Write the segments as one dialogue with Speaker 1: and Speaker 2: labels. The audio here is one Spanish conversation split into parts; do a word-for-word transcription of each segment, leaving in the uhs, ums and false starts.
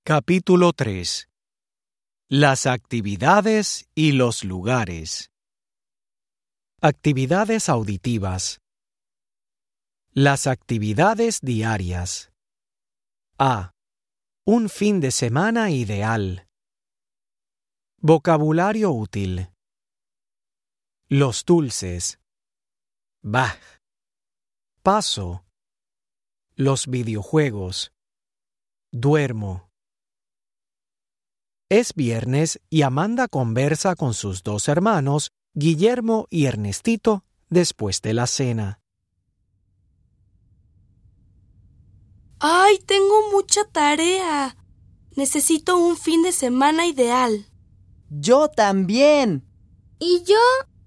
Speaker 1: Capítulo tres. Las actividades y los lugares. Actividades auditivas. Las actividades diarias. A. Un fin de semana ideal. Vocabulario útil. Los dulces. Bah. Paso. Los videojuegos. Duermo. Es viernes y Amanda conversa con sus dos hermanos, Guillermo y Ernestito, después de la cena.
Speaker 2: ¡Ay, tengo mucha tarea! Necesito un fin de semana ideal.
Speaker 3: ¡Yo también!
Speaker 4: ¿Y yo?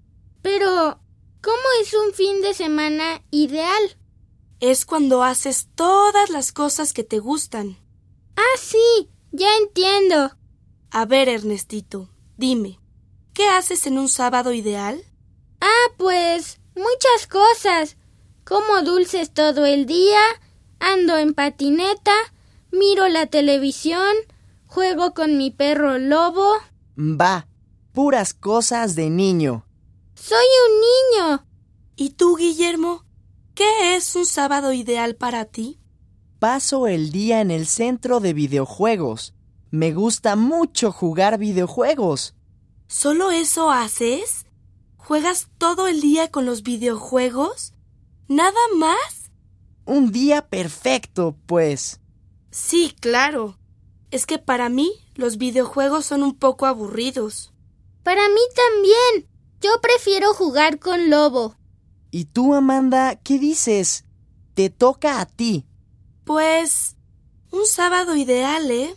Speaker 4: Pero, ¿cómo es un fin de semana ideal?
Speaker 2: Es cuando haces todas las cosas que te gustan.
Speaker 4: ¡Ah, sí! Ya entiendo.
Speaker 2: A ver, Ernestito, dime, ¿qué haces en un sábado ideal?
Speaker 4: Ah, pues, muchas cosas. Como dulces todo el día, ando en patineta, miro la televisión, juego con mi perro Lobo.
Speaker 3: Va, puras cosas de niño.
Speaker 4: ¡Soy un niño!
Speaker 2: ¿Y tú, Guillermo? ¿Qué es un sábado ideal para ti?
Speaker 3: Paso el día en el centro de videojuegos. Me gusta mucho jugar videojuegos.
Speaker 2: ¿Solo eso haces? ¿Juegas todo el día con los videojuegos? ¿Nada más?
Speaker 3: Un día perfecto, pues.
Speaker 2: Sí, claro. Es que para mí los videojuegos son un poco aburridos.
Speaker 4: Para mí también. Yo prefiero jugar con Lobo.
Speaker 3: ¿Y tú, Amanda, qué dices? Te toca a ti.
Speaker 2: Pues, un sábado ideal, ¿eh?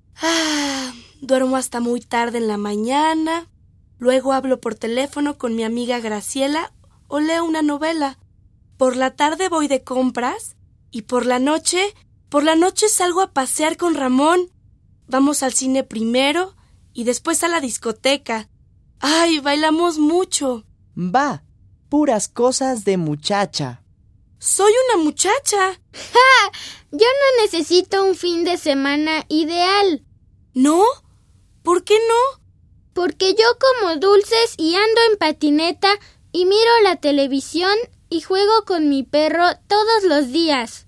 Speaker 2: Ah, duermo hasta muy tarde en la mañana, luego hablo por teléfono con mi amiga Graciela o leo una novela. Por la tarde voy de compras y por la noche, por la noche salgo a pasear con Ramón. Vamos al cine primero y después a la discoteca. ¡Ay, bailamos mucho!
Speaker 3: Va, puras cosas de muchacha.
Speaker 2: ¡Soy una muchacha!
Speaker 4: ¡Ja! Yo no necesito un fin de semana ideal.
Speaker 2: ¿No? ¿Por qué no?
Speaker 4: Porque yo como dulces y ando en patineta y miro la televisión y juego con mi perro todos los días.